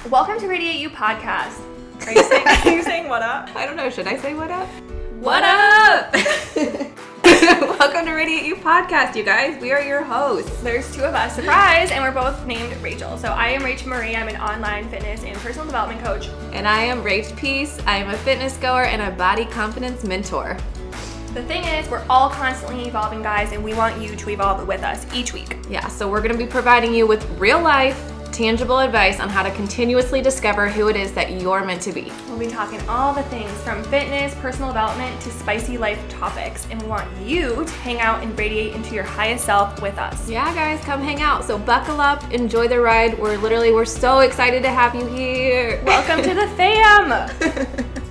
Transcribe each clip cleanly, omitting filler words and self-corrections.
Welcome to Radiate You podcast. Are you saying what up? I don't know. Should I say what up? What up? Welcome to Radiate You podcast, you guys. We are your hosts. There's two of us, surprise, and we're both named Rachel. So I am Rachel Marie. I'm an online fitness and personal development coach. And I am Rach Peace. I am a fitness goer and a body confidence mentor. The thing is, we're all constantly evolving, guys, and we want you to evolve with us each week. Yeah, so we're going to be providing you with real life, tangible advice on how to continuously discover who it is that you're meant to be. We'll be talking all the things from fitness, personal development, to spicy life topics, and we want you to hang out and radiate into your highest self with us. Yeah, guys, come hang out. So buckle up, enjoy the ride. We're so excited to have you here. Welcome to the fam.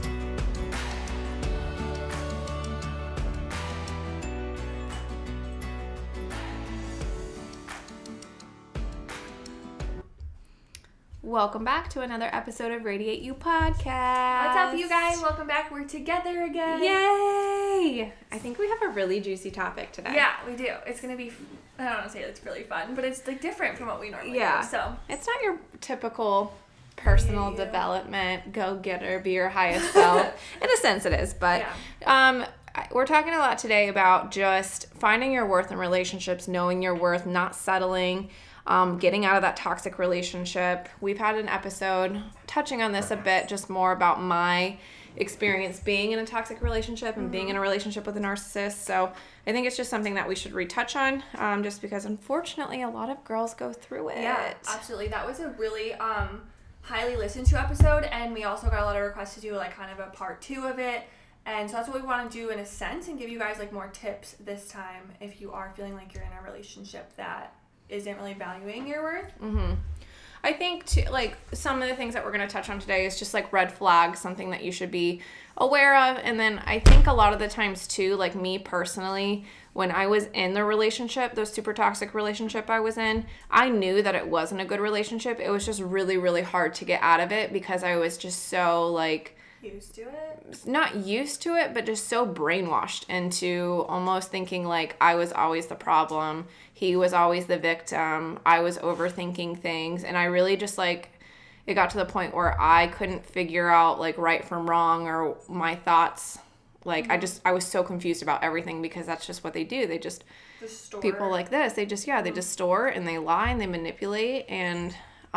Welcome back to another episode of Radiate You podcast. What's up, you guys? Welcome back. We're together again. Yay! I think we have a really juicy topic today. Yeah, we do. It's going to be, I don't want to say it's really fun, but it's like different from what we normally do. So it's not your typical personal development, go-getter, be your highest self. In a sense it is, but we're talking a lot today about just finding your worth in relationships, knowing your worth, not settling, getting out of that toxic relationship. We've had an episode touching on this a bit, just more about my experience being in a toxic relationship and being in a relationship with a narcissist. So I think it's just something that we should retouch on, just because unfortunately a lot of girls go through it. Yeah, absolutely. That was a really highly listened to episode, and we also got a lot of requests to do like kind of a part 2 of it. And so that's what we want to do in a sense, and give you guys like more tips this time if you are feeling like you're in a relationship that isn't really valuing your worth. Mm-hmm. I think like some of the things that we're going to touch on today is just like red flags, something that you should be aware of. And then I think a lot of the times too, like me personally, when I was in the relationship, the super toxic relationship I was in, I knew that it wasn't a good relationship. It was just really, really hard to get out of it because I was just so like used to it? Not used to it, but just so brainwashed into almost thinking like I was always the problem. He was always the victim. I was overthinking things. And I really just like, it got to the point where I couldn't figure out like right from wrong or my thoughts. Like I was so confused about everything because that's just what they do. They just store. People like this, they just, they just store and they lie and they manipulate. And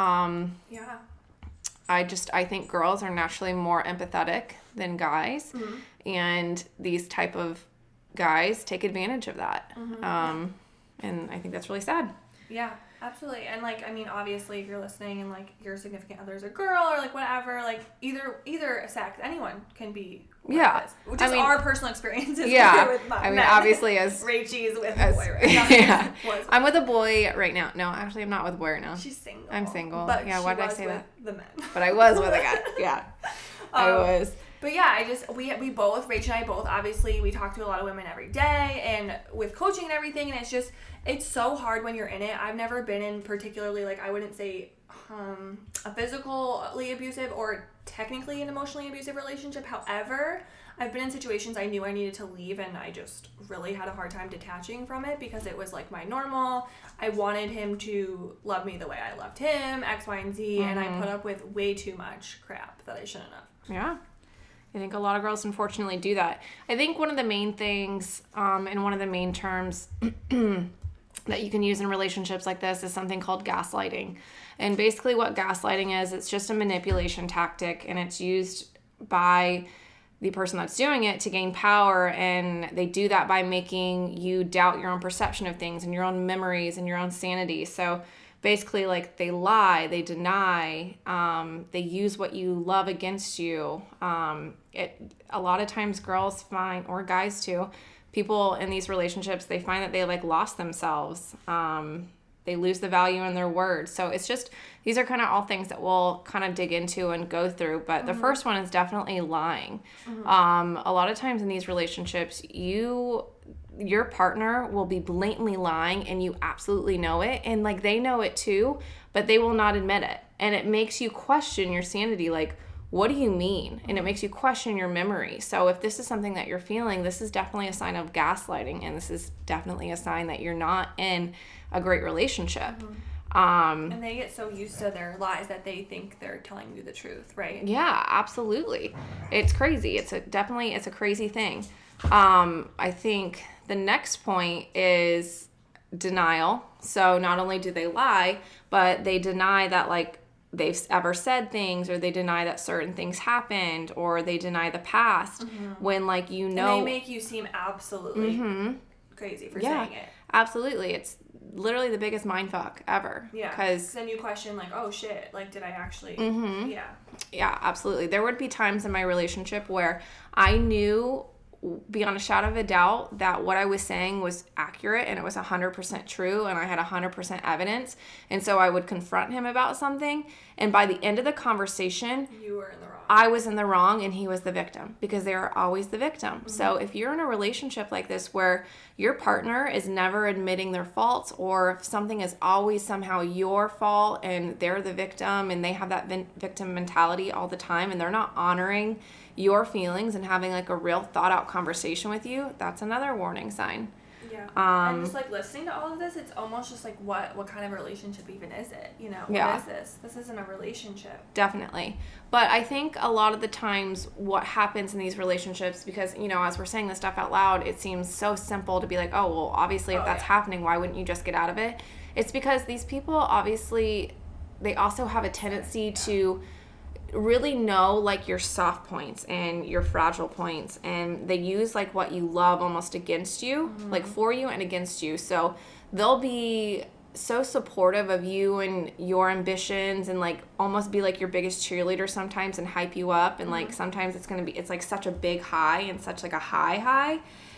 I think girls are naturally more empathetic than guys, and these type of guys take advantage of that. And I think that's really sad. Yeah, absolutely. And like, I mean, obviously if you're listening and like your significant other's a girl or like whatever, like either a sex, anyone can be like this, which is our personal experiences. Yeah. With I mean, men. obviously as Rachel's with a boy right now. Yeah. I'm with a boy right now. No, actually I'm not with a boy right now. She's single. I'm single. But why did I say that? The men. But I was with a guy. Yeah. I was. But yeah, we both, Rachel and I both, obviously, we talk to a lot of women every day and with coaching and everything, and it's so hard when you're in it. I've never been in particularly, like, I wouldn't say a physically abusive or technically an emotionally abusive relationship. However, I've been in situations I knew I needed to leave, and I just really had a hard time detaching from it because it was like my normal. I wanted him to love me the way I loved him, X, Y, and Z, and I put up with way too much crap that I shouldn't have. Yeah. I think a lot of girls unfortunately do that. I think one of the main things and one of the main terms that you can use in relationships like this is something called gaslighting. And basically what gaslighting is, it's just a manipulation tactic, and it's used by the person that's doing it to gain power, and they do that by making you doubt your own perception of things and your own memories and your own sanity. So basically, like, they lie, they deny, they use what you love against you. A lot of times girls find, or guys too, people in these relationships, they find that they like lost themselves. They lose the value in their words. So it's just, these are kind of all things that we'll kind of dig into and go through. But the first one is definitely lying. A lot of times in these relationships, your partner will be blatantly lying and you absolutely know it, and like they know it too, but they will not admit it, and it makes you question your sanity. Like, what do you mean? And it makes you question your memory. So if this is something that you're feeling, this is definitely a sign of gaslighting, and this is definitely a sign that you're not in a great relationship. And they get so used to their lies that they think they're telling you the truth, right? Yeah, absolutely. It's crazy. It's a crazy thing. I think the next point is denial. So not only do they lie, but they deny that like they've ever said things, or they deny that certain things happened, or they deny the past when like, you know, and they make you seem absolutely crazy for saying it. Absolutely. It's literally the biggest mindfuck ever. Yeah. Because then you question like, oh shit, like did I actually? Yeah. Yeah, absolutely. There would be times in my relationship where I knew beyond a shadow of a doubt that what I was saying was accurate and it was 100% true and I had 100% evidence. And so I would confront him about something. And by the end of the conversation, you were in the wrong. I was in the wrong and he was the victim, because they are always the victim. So if you're in a relationship like this where your partner is never admitting their faults, or if something is always somehow your fault and they're the victim and they have that victim mentality all the time and they're not honoring your feelings and having like a real thought out conversation with you, that's another warning sign. Yeah. And just like listening to all of this, it's almost just like what kind of relationship even is it? You know, what is this? This isn't a relationship. Definitely. But I think a lot of the times what happens in these relationships, because, you know, as we're saying this stuff out loud, it seems so simple to be like, oh, well, obviously if that's happening, why wouldn't you just get out of it? It's because these people obviously, they also have a tendency to really know like your soft points and your fragile points, and they use like what you love almost against you, like for you and against you. So they'll be so supportive of you and your ambitions and like almost be like your biggest cheerleader sometimes and hype you up, and like sometimes it's like such a big high and such like a high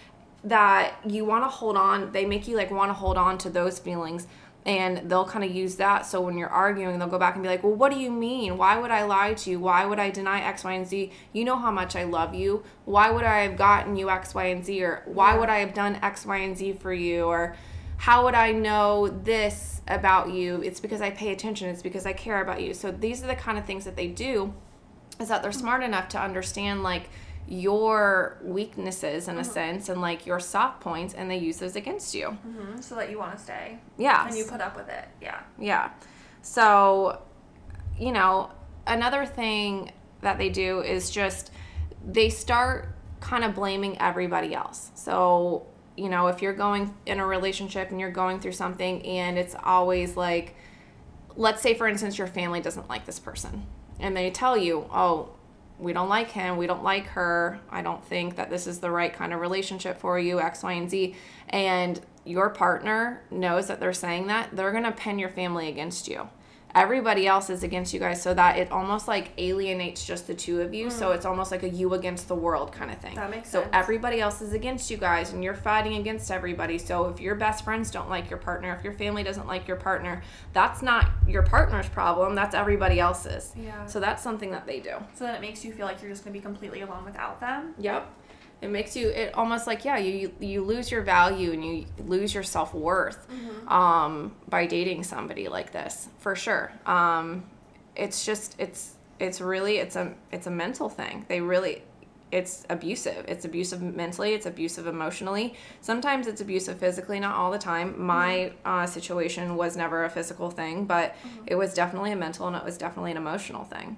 that you want to hold on. They make you like want to hold on to those feelings. And they'll kind of use that. So when you're arguing, they'll go back and be like, well, what do you mean? Why would I lie to you? Why would I deny X, Y, and Z? You know how much I love you. Why would I have gotten you X, Y, and Z? Or why would I have done X, Y, and Z for you? Or how would I know this about you? It's because I pay attention. It's because I care about you. So these are the kind of things that they do, is that they're smart enough to understand like your weaknesses in a sense and like your soft points, and they use those against you. So that you want to stay. Yeah. And you put up with it. Yeah. Yeah. So, you know, another thing that they do is just they start kind of blaming everybody else. So, you know, if you're going in a relationship and you're going through something and it's always like, let's say for instance your family doesn't like this person and they tell you, oh, we don't like him, we don't like her, I don't think that this is the right kind of relationship for you, X, Y, and Z, and your partner knows that they're saying that, they're going to pin your family against you. Everybody else is against you guys, so that it almost like alienates just the two of you. So it's almost like a you against the world kind of thing. That makes sense. So everybody else is against you guys and you're fighting against everybody. So if your best friends don't like your partner, if your family doesn't like your partner, that's not your partner's problem, that's everybody else's. Yeah. So that's something that they do. So then it makes you feel like you're just going to be completely alone without them. Yep. It makes you, it almost like, yeah, you lose your value and you lose your self-worth by dating somebody like this, for sure. It's just, it's really, it's a mental thing. It's abusive. It's abusive mentally. It's abusive emotionally. Sometimes it's abusive physically, not all the time. My situation was never a physical thing, but it was definitely a mental and it was definitely an emotional thing.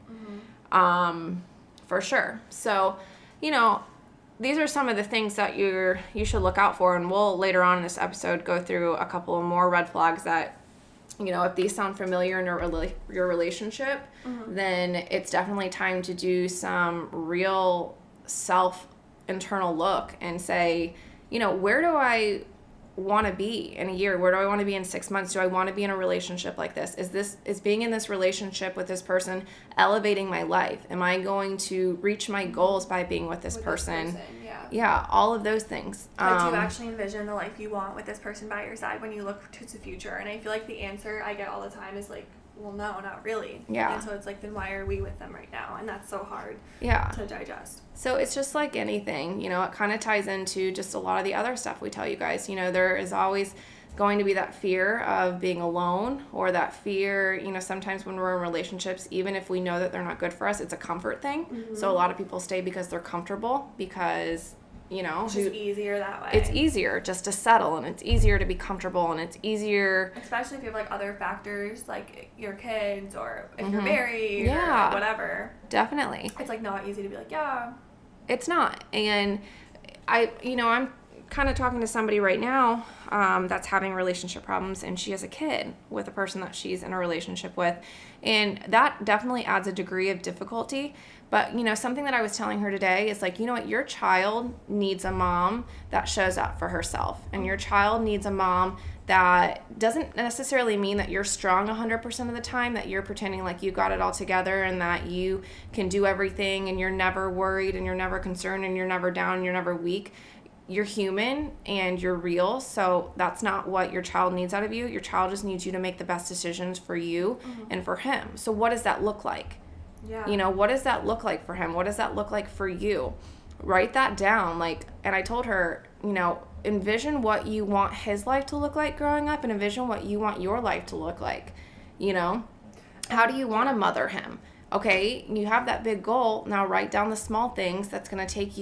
For sure. So, you know, these are some of the things that you should look out for, and we'll later on in this episode go through a couple of more red flags that, you know, if these sound familiar in your relationship, then it's definitely time to do some real internal look and say, you know, where do I want to be in a year? Where do I want to be in 6 months? Do I want to be in a relationship like this? Is being in this relationship with this person elevating my life? Am I going to reach my goals by being with this person? Yeah, all of those things. Like, do you actually envision the life you want with this person by your side when you look to the future? And I feel like the answer I get all the time is like, well, no, not really. Yeah. And so it's like, then why are we with them right now? And that's so hard to digest. So it's just like anything, you know, it kind of ties into just a lot of the other stuff we tell you guys. You know, there is always going to be that fear of being alone, or that fear, you know, sometimes when we're in relationships, even if we know that they're not good for us, it's a comfort thing. So a lot of people stay because they're comfortable, because you know, It's just easier that way. it's easier just to settle, and it's easier to be comfortable, and it's easier. Especially if you have like other factors like your kids or if you're married or whatever. Definitely. It's like not easy to be like, yeah. It's not. And I'm kind of talking to somebody right now that's having relationship problems, and she has a kid with a person that she's in a relationship with. And that definitely adds a degree of difficulty. But, something that I was telling her today is like, you know what, your child needs a mom that shows up for herself. And your child needs a mom that doesn't necessarily mean that you're strong 100% of the time, that you're pretending like you got it all together and that you can do everything and you're never worried and you're never concerned and you're never down and you're never weak. You're human and you're real, so that's not what your child needs out of you. Your child just needs you to make the best decisions for you and for him. So what does that look like? Yeah. What does that look like for him? What does that look like for you? Write that down. And I told her, envision what you want his life to look like growing up and envision what you want your life to look like. How do you want to mother him? Okay, you have that big goal. Now write down the small things that it's going to take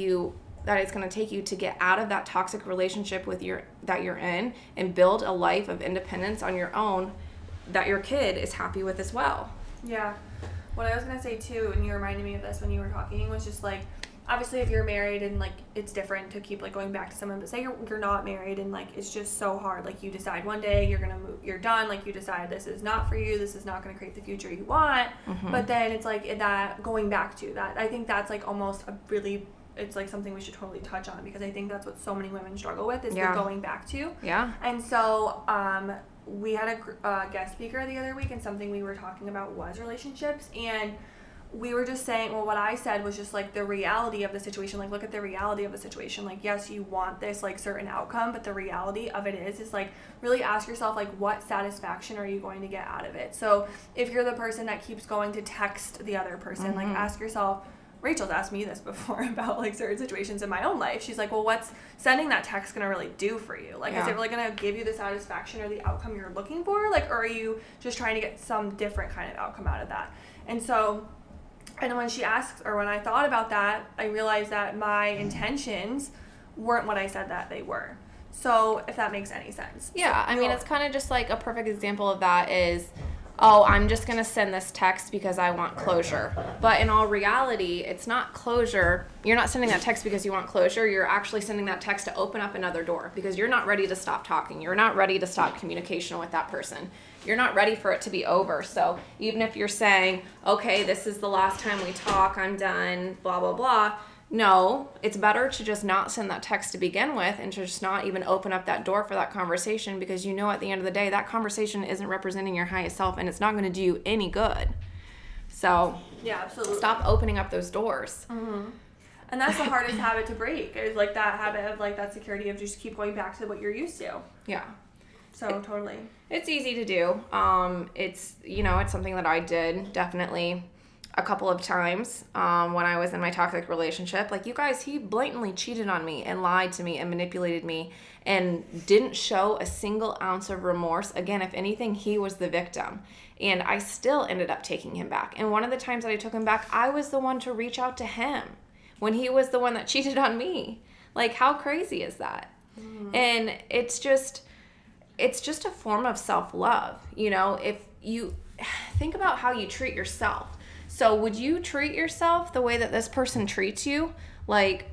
you to get out of that toxic relationship that you're in and build a life of independence on your own that your kid is happy with as well. Yeah. What I was going to say too, and you reminded me of this when you were talking, was just like, obviously if you're married and like it's different to keep like going back to someone, but say you're not married and like it's just so hard, like you decide one day you're gonna move, you're done, like you decide this is not for you, this is not gonna create the future you want, but then it's like that going back to that, I think that's like almost it's like something we should totally touch on, because I think that's what so many women struggle with is the going back to. Yeah. And so we had a guest speaker the other week, and something we were talking about was relationships, and we were just saying, well, what I said was just like the reality of the situation, like look at the reality of the situation, like yes, you want this like certain outcome, but the reality of it is like really ask yourself like what satisfaction are you going to get out of it. So if you're the person that keeps going to text the other person, like ask yourself, Rachel's asked me this before about like certain situations in my own life. She's like, well, what's sending that text gonna really do for you? Like, is it really gonna give you the satisfaction or the outcome you're looking for? Like, or are you just trying to get some different kind of outcome out of that? And so, and when she asked, or when I thought about that, I realized that my intentions weren't what I said that they were. So if that makes any sense. Yeah, I mean, it's kind of just like a perfect example of that is, oh, I'm just going to send this text because I want closure. But in all reality, it's not closure. You're not sending that text because you want closure. You're actually sending that text to open up another door because you're not ready to stop talking. You're not ready to stop communication with that person. You're not ready for it to be over. So even if you're saying, okay, this is the last time we talk, I'm done, blah, blah, blah. No, it's better to just not send that text to begin with and to just not even open up that door for that conversation, because at the end of the day, that conversation isn't representing your highest self and it's not going to do you any good. So yeah, absolutely. Stop opening up those doors. Mm-hmm. And that's the hardest habit to break, is like that habit of like that security of just keep going back to what you're used to. Yeah. So totally. It's easy to do. It's something that I did definitely a couple of times when I was in my toxic relationship. Like, you guys, he blatantly cheated on me and lied to me and manipulated me and didn't show a single ounce of remorse. Again, if anything, he was the victim. And I still ended up taking him back. And one of the times that I took him back, I was the one to reach out to him when he was the one that cheated on me. Like, how crazy is that? Mm-hmm. And it's just a form of self-love. If you think about how you treat yourself. So would you treat yourself the way that this person treats you? Like,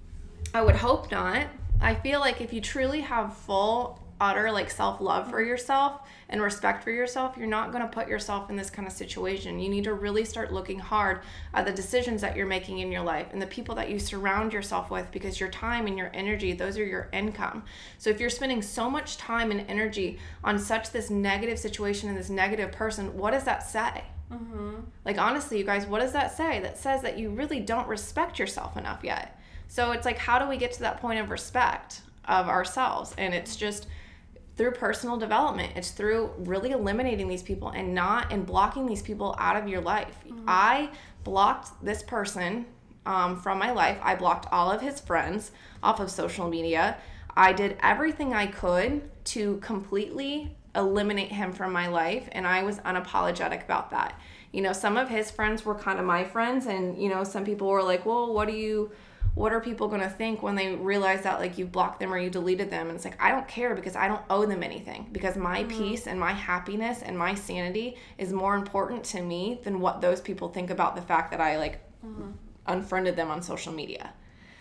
I would hope not. I feel like if you truly have full, utter, like, self-love for yourself and respect for yourself, you're not going to put yourself in this kind of situation. You need to really start looking hard at the decisions that you're making in your life and the people that you surround yourself with, because your time and your energy, those are your income. So if you're spending so much time and energy on this negative situation and this negative person, what does that say? Mm-hmm. Like, honestly, you guys, what does that say? That says that you really don't respect yourself enough yet. So it's like, how do we get to that point of respect of ourselves? And it's just through personal development. It's through really eliminating these people and blocking these people out of your life. Mm-hmm. I blocked this person from my life. I blocked all of his friends off of social media. I did everything I could to completely eliminate him from my life, and I was unapologetic about that. Some of his friends were kind of my friends, and some people were like, well, what do you what are people going to think when they realize that like you blocked them or you deleted them? And it's like, I don't care, because I don't owe them anything, because my peace and my happiness and my sanity is more important to me than what those people think about the fact that I like unfriended them on social media.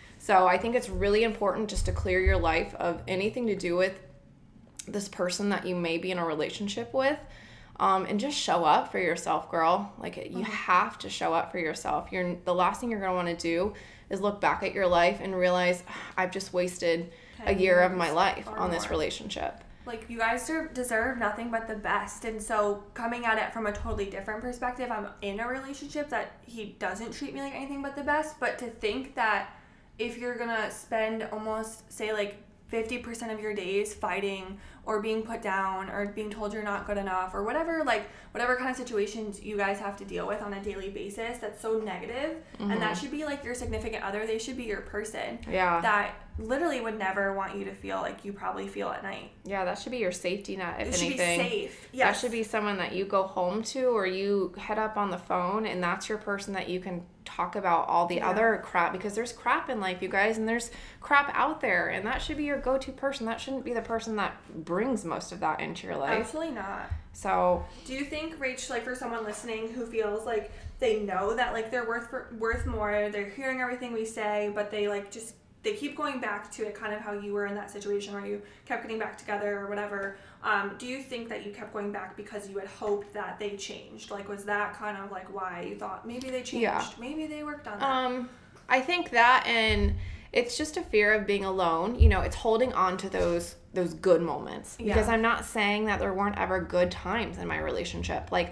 So I think it's really important just to clear your life of anything to do with this person that you may be in a relationship with, and just show up for yourself, girl. Like, you have to show up for yourself. The last thing you're going to want to do is look back at your life and realize, I've just wasted a year of my life on this relationship. Like, you guys deserve nothing but the best. And so coming at it from a totally different perspective, I'm in a relationship that he doesn't treat me like anything but the best. But to think that if you're going to spend almost, say, like 50% of your days fighting or being put down or being told you're not good enough or whatever kind of situations you guys have to deal with on a daily basis, that's so negative. And that should be like your significant other. They should be your person. Yeah. That literally would never want you to feel like you probably feel at night. Yeah, that should be your safety net, if it anything. Should be safe. Yes. That should be someone that you go home to or you head up on the phone, and that's your person that you can talk about all the other crap, because there's crap in life, you guys, and there's crap out there, and that should be your go-to person. That shouldn't be the person that brings most of that into your life. Absolutely not. So, do you think, Rach, like for someone listening who feels like they know that like they're worth more, they're hearing everything we say, but they like just they keep going back to it, kind of how you were in that situation where you kept getting back together or whatever, do you think that you kept going back because you had hoped that they changed? Like, was that kind of like why you thought maybe they changed? Yeah. Maybe they worked on that? I think that, and it's just a fear of being alone. You know, it's holding on to those good moments. Yeah. Because I'm not saying that there weren't ever good times in my relationship. Like,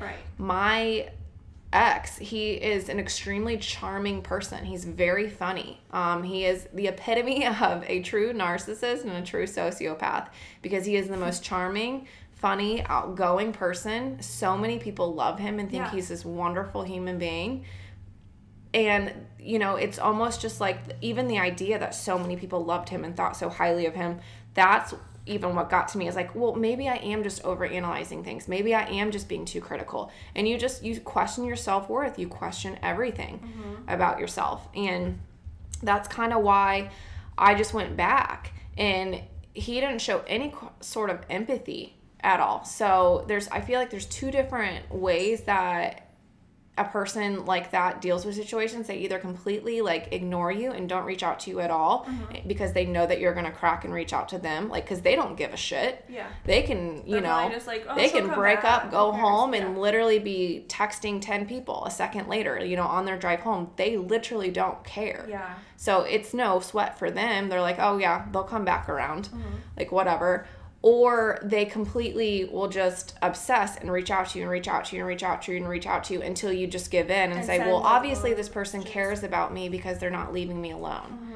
my ex, he is an extremely charming person. He's very funny. He is the epitome of a true narcissist and a true sociopath, because he is the most charming, funny, outgoing person. So many people love him and think he's this wonderful human being. And, you know, it's almost just like even the idea that so many people loved him and thought so highly of him, that's even what got to me, is like, well, maybe I am just overanalyzing things. Maybe I am just being too critical. And you question your self-worth. You question everything about yourself. And that's kind of why I just went back. And he didn't show any sort of empathy at all. So I feel like there's two different ways that a person like that deals with situations. They either completely like ignore you and don't reach out to you at all because they know that you're going to crack and reach out to them, like, because they don't give a shit. Yeah. They can, They're just like, oh, they can break back. up, go home, and literally be texting 10 people a second later, on their drive home. They literally don't care. Yeah. So it's no sweat for them. They're like, oh yeah, they'll come back around, like whatever. Or they completely will just obsess and reach out to you and reach out to you and reach out to you and reach out to you until you just give in and say, well, obviously this person cares about me because they're not leaving me alone.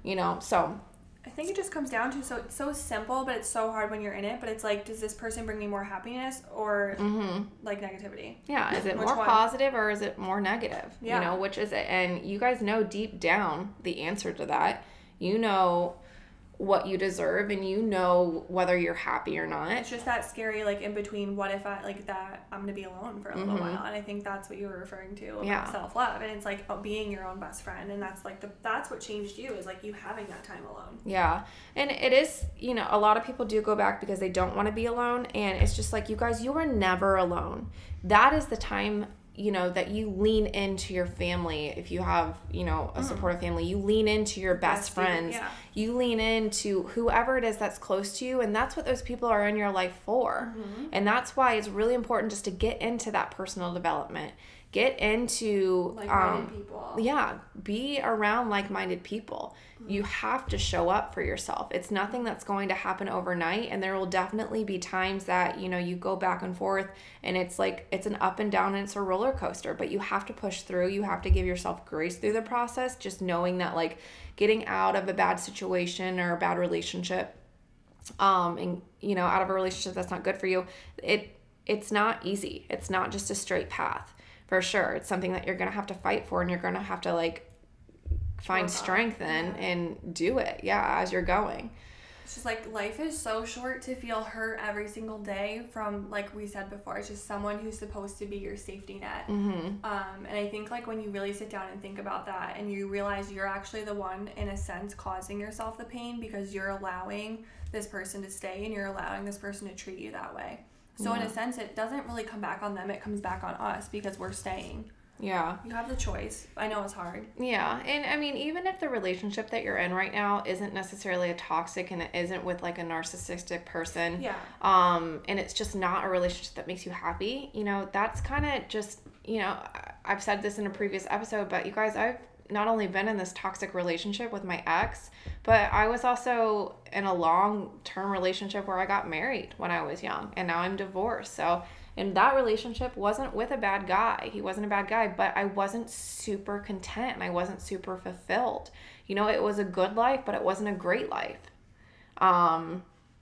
So I think it just comes down to, so it's so simple, but it's so hard when you're in it. But it's like, does this person bring me more happiness or like negativity? Yeah. Is it more positive or is it more negative? Yeah. Which is it? And you guys know deep down the answer to that. You know what you deserve, and you know whether you're happy or not. It's just that scary, like, in between, what if I, like, that I'm gonna be alone for a little while. And I think that's what you were referring to about self-love. And it's like being your own best friend, and that's like that's what changed you, is like you having that time alone. Yeah. And it is, a lot of people do go back because they don't want to be alone, and it's just like, you guys, you are never alone. That is the time that you lean into your family. If you have, a supportive family, you lean into your best friends. Yeah. You lean into whoever it is that's close to you, and that's what those people are in your life for. And that's why it's really important just to get into that personal development. Get into like-minded people. Yeah, be around like-minded people. You have to show up for yourself. It's nothing that's going to happen overnight, and there will definitely be times that you go back and forth, and it's like it's an up and down, and it's a roller coaster. But you have to push through. You have to give yourself grace through the process. Just knowing that, like, getting out of a bad situation or a bad relationship, and out of a relationship that's not good for you, it's not easy. It's not just a straight path. For sure. It's something that you're going to have to fight for, and you're going to have to, like, find strength in and do it, as you're going. It's just like life is so short to feel hurt every single day from, like we said before, it's just someone who's supposed to be your safety net. And I think like when you really sit down and think about that and you realize you're actually the one in a sense causing yourself the pain because you're allowing this person to stay and you're allowing this person to treat you that way. So in a sense, it doesn't really come back on them, it comes back on us because we're staying. Yeah. You have the choice. I know it's hard. Yeah. And I mean, even if the relationship that you're in right now isn't necessarily a toxic and it isn't with like a narcissistic person. Yeah. And it's just not a relationship that makes you happy, you know, that's kind of just, you know, I've said this in a previous episode, but you guys, I've not only been in this toxic relationship with my ex, but I was also in a long-term relationship where I got married when I was young and now I'm divorced. So, and that relationship wasn't with a bad guy. He wasn't a bad guy, but I wasn't super content and I wasn't super fulfilled. You know, it was a good life, but it wasn't a great life. And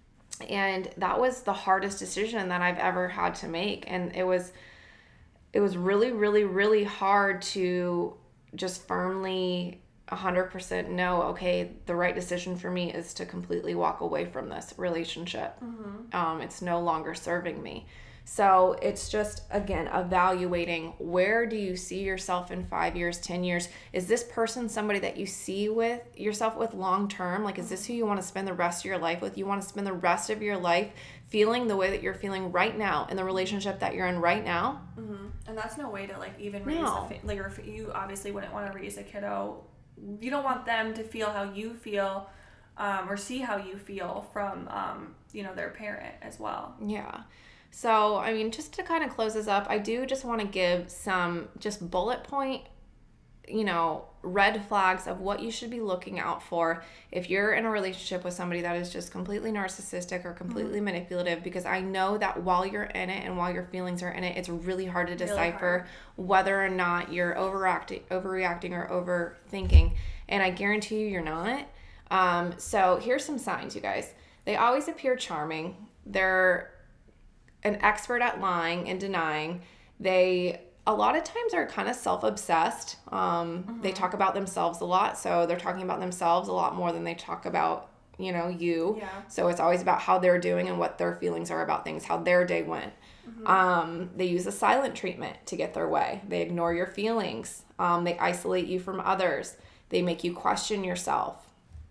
that was the hardest decision that I've ever had to make. And it was really, really, really hard to just firmly 100% know, okay, the right decision for me is to completely walk away from this relationship. It's no longer serving me. So it's just, again, evaluating where do you see yourself in 5 years, 10 years? Is this person somebody that you see with yourself with long term? Like, is this who you want to spend the rest of your life with? You want to spend the rest of your life feeling the way that you're feeling right now in the relationship that you're in right now? And that's no way to like even raise you obviously wouldn't want to raise a kiddo. You don't want them to feel how you feel or see how you feel from you know, their parent as well. Yeah. So, I mean, just to kind of close this up, I do just want to give some just bullet point, you know, red flags of what you should be looking out for if you're in a relationship with somebody that is just completely narcissistic or completely manipulative, because I know that while you're in it and while your feelings are in it, it's really hard to decipher whether or not you're overreacting or overthinking. And I guarantee you you're not. So here's some signs, you guys. They always appear charming. They're an expert at lying and denying. They a lot of times are kind of self-obsessed. They talk about themselves a lot, so they're talking about themselves a lot more than they talk about, you know, you. Yeah. So it's always about how they're doing and what their feelings are about things, how their day went. They use a silent treatment to get their way. They ignore your feelings. They isolate you from others. They make you question yourself.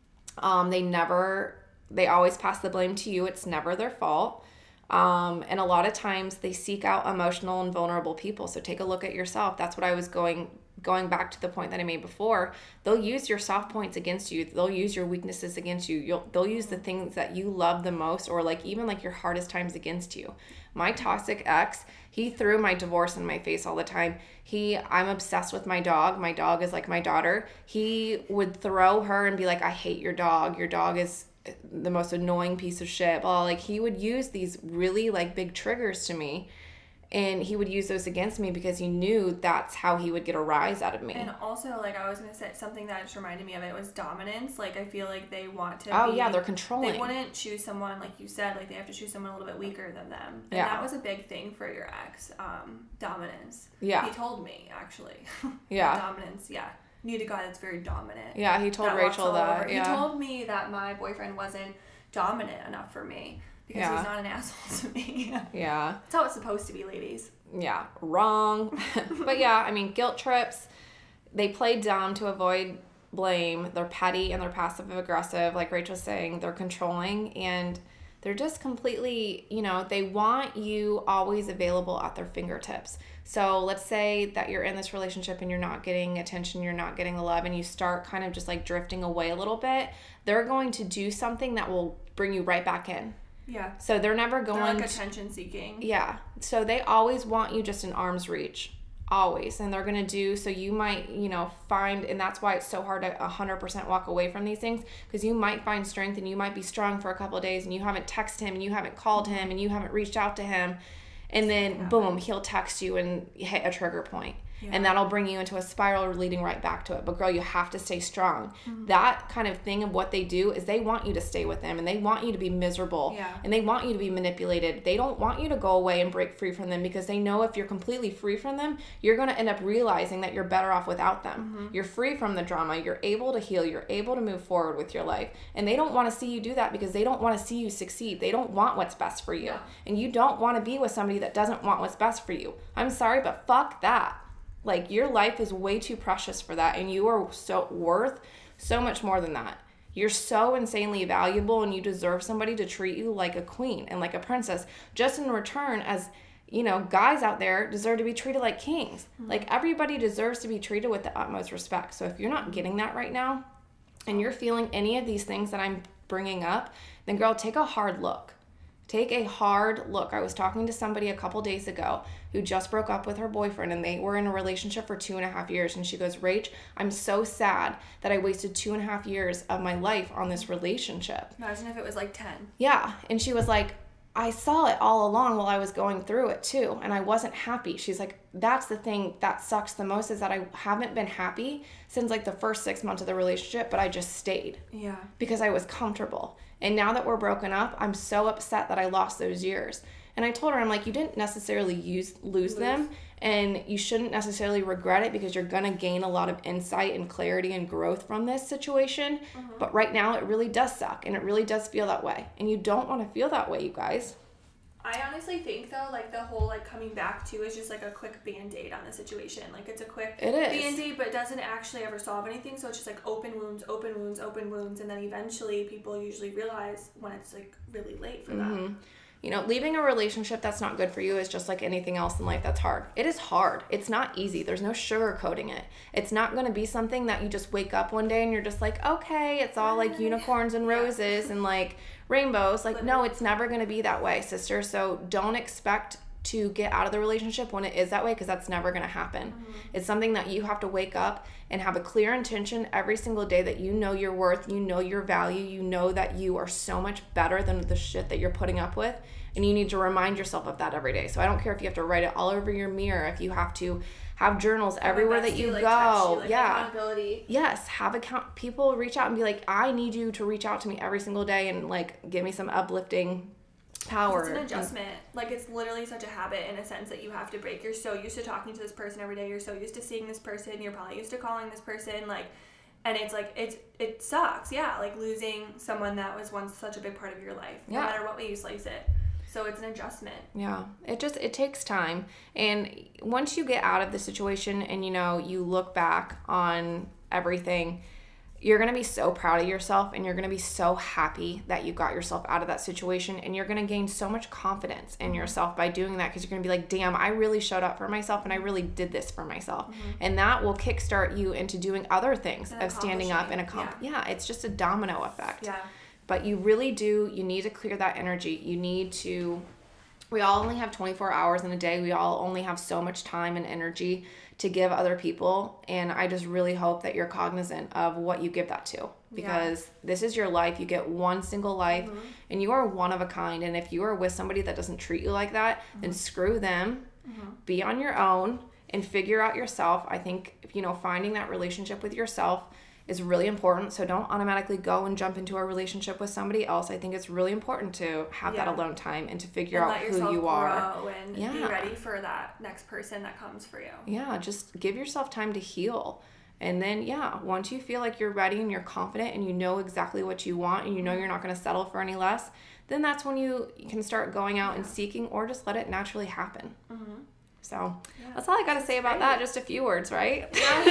They always pass the blame to you. It's never their fault. And a lot of times they seek out emotional and vulnerable people. So take a look at yourself. That's what I was going back to the point that I made before. They'll use your soft points against you. They'll use your weaknesses against you. They'll use the things that you love the most, or like even like your hardest times against you. My toxic ex, he threw my divorce in my face all the time. I'm obsessed with my dog. My dog is like my daughter. He would throw her and be like, I hate your dog. Your dog is the most annoying piece of shit. Well, like he would use these really like big triggers to me, and he would use those against me because he knew that's how he would get a rise out of me. And also, like I was gonna say, something that just reminded me of it was dominance. Like I feel like they want to they're controlling. They wouldn't choose someone, like you said, like they have to choose someone a little bit weaker than them. And yeah. that was a big thing for your ex, dominance. Yeah. He told me, actually. Yeah. Dominance, yeah. Need a guy that's very dominant. Yeah, he told Rachel that. Yeah. He told me that my boyfriend wasn't dominant enough for me because he's not an asshole to me. Yeah. That's how it's supposed to be, ladies. Yeah, wrong. But yeah, I mean, guilt trips, they play dumb to avoid blame. They're petty and they're passive aggressive. Like Rachel's saying, they're controlling and they're just completely, you know, they want you always available at their fingertips. So let's say that you're in this relationship and you're not getting attention, you're not getting the love, and you start kind of just like drifting away a little bit. They're going to do something that will bring you right back in. Yeah. So they're never going like attention seeking. Yeah. So they always want you just in arm's reach. Always. And they're going to do, so you might, you know, find, and that's why it's so hard to 100% walk away from these things, because you might find strength and you might be strong for a couple of days and you haven't texted him and you haven't called him and you haven't reached out to him. And then boom, he'll text you and hit a trigger point. and that'll bring you into a spiral leading right back to it. But girl, you have to stay strong. That kind of thing of what they do is they want you to stay with them, and they want you to be miserable, and they want you to be manipulated. They don't want you to go away and break free from them, because they know if you're completely free from them, you're going to end up realizing that you're better off without them. You're free from the drama. You're able to heal. You're able to move forward with your life. And they don't want to see you do that, because they don't want to see you succeed. They don't want what's best for you. And you don't want to be with somebody that doesn't want what's best for you. I'm sorry, but fuck that. Like, your life is way too precious for that, and you are so worth so much more than that. You're so insanely valuable, and you deserve somebody to treat you like a queen and like a princess, just in return as, you know, guys out there deserve to be treated like kings. Like, everybody deserves to be treated with the utmost respect. So if you're not getting that right now, and you're feeling any of these things that I'm bringing up, then girl, take a hard look. Take a hard look. I was talking to somebody a couple days ago who just broke up with her boyfriend, and they were in a relationship for 2.5 years. And she goes, Rach, I'm so sad that I wasted 2.5 years of my life on this relationship. Imagine if it was like 10. Yeah. And she was like, I saw it all along while I was going through it too, and I wasn't happy. She's like, that's the thing that sucks the most, is that I haven't been happy since like the first 6 months of the relationship, but I just stayed. Yeah. Because I was comfortable. And now that we're broken up, I'm so upset that I lost those years. And I told her, I'm like, you didn't necessarily lose them, and you shouldn't necessarily regret it, because you're going to gain a lot of insight and clarity and growth from this situation. But right now it really does suck, and it really does feel that way. And you don't want to feel that way, you guys. I honestly think, though, like, the whole, like, coming back to is just, like, a quick Band-Aid on the situation. Like, it's a quick Band-Aid, but it doesn't actually ever solve anything. So it's just, like, open wounds, open wounds, open wounds. And then eventually people usually realize when it's, like, really late for them. You know, leaving a relationship that's not good for you is just like anything else in life that's hard. It is hard. It's not easy. There's no sugarcoating it. It's not going to be something that you just wake up one day and you're just like, okay, it's all like unicorns and roses and like rainbows. Like, no, it's never going to be that way, sister. So don't expect to get out of the relationship when it is that way, because that's never going to happen. It's something that you have to wake up and have a clear intention every single day that you know your worth, you know your value, you know that you are so much better than the shit that you're putting up with, and you need to remind yourself of that every day. So I don't care if you have to write it all over your mirror, if you have to have journals everywhere that you go. Accountability. Yes, have people reach out and be like, I need you to reach out to me every single day and like give me some uplifting power. It's an adjustment. Like, it's literally such a habit in a sense that you have to break. You're so used to talking to this person every day. You're so used to seeing this person. You're probably used to calling this person. Like, and it's like, it sucks. Yeah. Like, losing someone that was once such a big part of your life, no matter what way you slice it. So it's an adjustment. Yeah. It takes time. And once you get out of the situation and, you know, you look back on everything, you're going to be so proud of yourself, and you're going to be so happy that you got yourself out of that situation, and you're going to gain so much confidence in yourself by doing that, because you're going to be like, damn, I really showed up for myself, and I really did this for myself. And that will kickstart you into doing other things of standing up and it's just a domino effect. Yeah. But you really do, you need to clear that energy. You need to, we all only have 24 hours in a day. We all only have so much time and energy to give other people, and I just really hope that you're cognizant of what you give that to, because this is your life. You get one single life, and you are one of a kind, and if you are with somebody that doesn't treat you like that, then screw them. Be on your own and figure out yourself. I think, you know, finding that relationship with yourself is really important. So don't automatically go and jump into a relationship with somebody else. I think it's really important to have that alone time and to figure out who you are. And be ready for that next person that comes for you. Yeah, just give yourself time to heal. And then, once you feel like you're ready and you're confident and you know exactly what you want and you know you're not going to settle for any less, then that's when you can start going out and seeking, or just let it naturally happen. So that's all I got to say about that. Just a few words, right?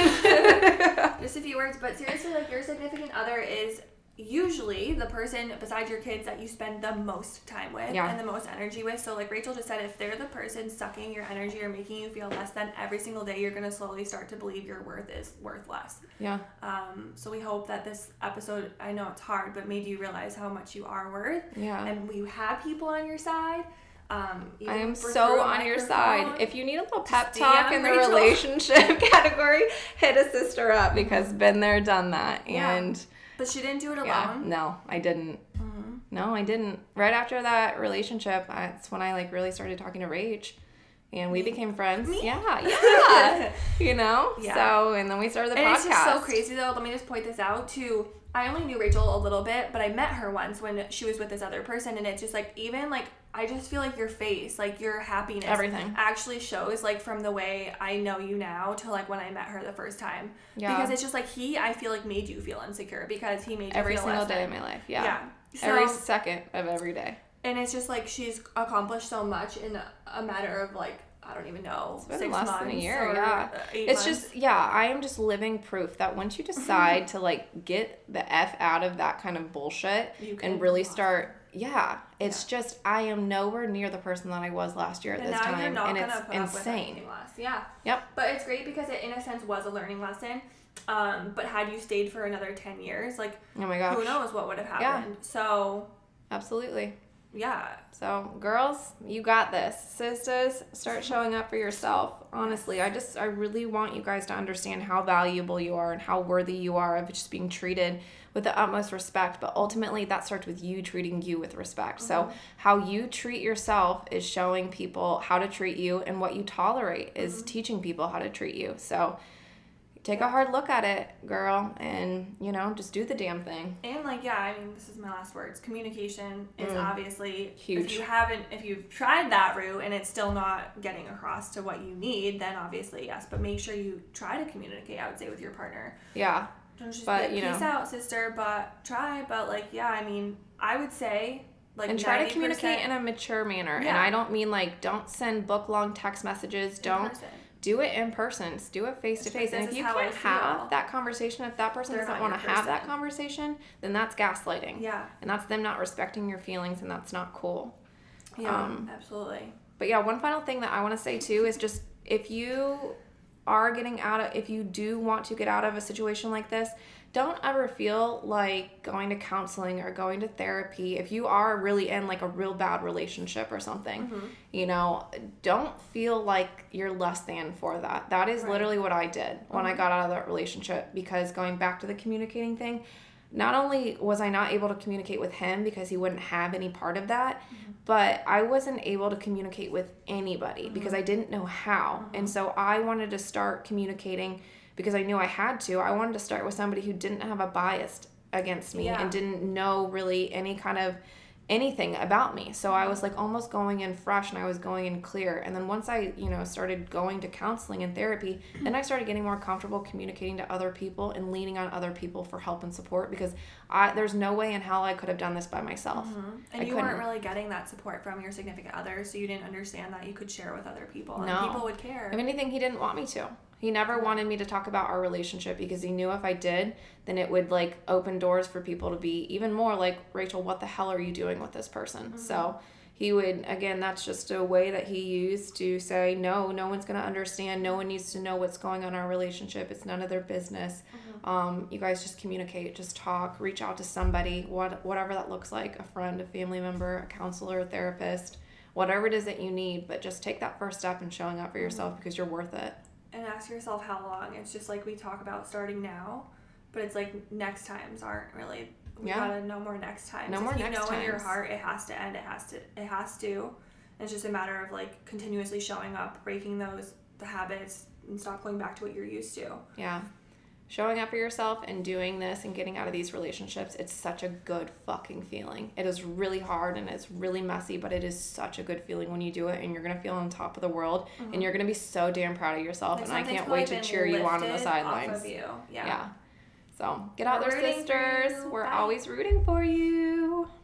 Yeah. Just a few words. But seriously, like, your significant other is usually the person besides your kids that you spend the most time with and the most energy with. So like Rachel just said, if they're the person sucking your energy or making you feel less than every single day, you're going to slowly start to believe your worth is worth less. Yeah. So we hope that this episode, I know it's hard, but made you realize how much you are worth. Yeah. And you have people on your side. I am so on your side. If you need a little pep talk in the relationship category, hit a sister up, because been there, done that. And but she didn't do it alone. No, I didn't. No, I didn't. Right after that relationship, that's when I like really started talking to Rach. And we became friends. Me? Yeah. You know? Yeah. So, and then we started the podcast. It's just so crazy, though. Let me just point this out, too. I only knew Rachel a little bit, but I met her once when she was with this other person, and it's just, like, even, like, I just feel like your face, like, your happiness. Everything. Actually shows, like, from the way I know you now to, like, when I met her the first time. Yeah. Because it's just, like, I feel like, made you feel insecure because he made you every feel single less day than. of my life. Yeah. Yeah. So, every second of every day. and it's just, like, she's accomplished so much in a matter of, like, I don't even know, It's been 6 less months than a year, or yeah. 8 It's months. just, I am just living proof that once you decide to, like, get the F out of that kind of bullshit You can and really move on. start, it's just, I am nowhere near the person that I was last year at And this now time. you're not And gonna it's put up with insane. anything less. Yeah. Yep. But it's great because it, in a sense, was a learning lesson. But had you stayed for another 10 years, like, Oh my gosh. who knows what would have happened. So, Absolutely. yeah. So, girls, you got this. Sisters, start showing up for yourself. Honestly, I really want you guys to understand how valuable you are and how worthy you are of just being treated with the utmost respect. But ultimately, that starts with you treating you with respect. So, how you treat yourself is showing people how to treat you, and what you tolerate is teaching people how to treat you. So, take a hard look at it, girl, and, just do the damn thing. And, like, yeah, I mean, this is my last words. Communication is obviously Huge. If you've tried that route and it's still not getting across to what you need, then obviously, yes. But make sure you try to communicate, I would say, with your partner. Yeah. Don't just But, be like, peace out, sister, but try. But, like, yeah, I mean, I would say, like, And try to 90% communicate in a mature manner. And Yeah. I don't mean, like, don't send book-long text messages. Don't person. do it in person. Do it face-to-face. This And if is you how I can't feel. have that conversation, if that person They're doesn't not want to your have that person. conversation, then that's gaslighting. Yeah. And that's them not respecting your feelings, and that's not cool. Yeah, absolutely. But yeah, one final thing that I want to say too is just if you do want to get out of a situation like this, don't ever feel like going to counseling or going to therapy. If you are really in like a real bad relationship or something, don't feel like you're less than for that. That is literally what I did when I got out of that relationship, because going back to the communicating thing, not only was I not able to communicate with him because he wouldn't have any part of that, but I wasn't able to communicate with anybody because I didn't know how. And so I wanted to start communicating because I knew I had to. I wanted to start with somebody who didn't have a bias against me and didn't know really any kind of anything about me. So I was like almost going in fresh, and I was going in clear. And then once I, started going to counseling and therapy, then I started getting more comfortable communicating to other people and leaning on other people for help and support, because there's no way in hell I could have done this by myself. And you weren't really getting that support from your significant other, so you didn't understand that you could share with other people and people would care. If anything, he didn't want me to. He never wanted me to talk about our relationship because he knew if I did, then it would like open doors for people to be even more like, Rachel, what the hell are you doing with this person? So he would, again, that's just a way that he used to say, no one's going to understand. No one needs to know what's going on in our relationship. It's none of their business. You guys just communicate, just talk, reach out to somebody, whatever that looks like, a friend, a family member, a counselor, a therapist, whatever it is that you need. But just take that first step in showing up for yourself because you're worth it. And ask yourself how long. It's just like we talk about starting now, but it's like next times aren't really. We gotta know more next times. No more next times. If you know in your times. heart it has to end, it has to. And it's just a matter of like continuously showing up, breaking the habits, and stop going back to what you're used to. Yeah. Showing up for yourself and doing this and getting out of these relationships, it's such a good fucking feeling. It is really hard and it's really messy, but it is such a good feeling when you do it, and you're going to feel on top of the world and you're going to be so damn proud of yourself, Like and I can't something's wait to been cheer you on the lifted sidelines. off of you. Yeah. So, get out We're there, rooting for sisters. you. We're Bye. always rooting for you.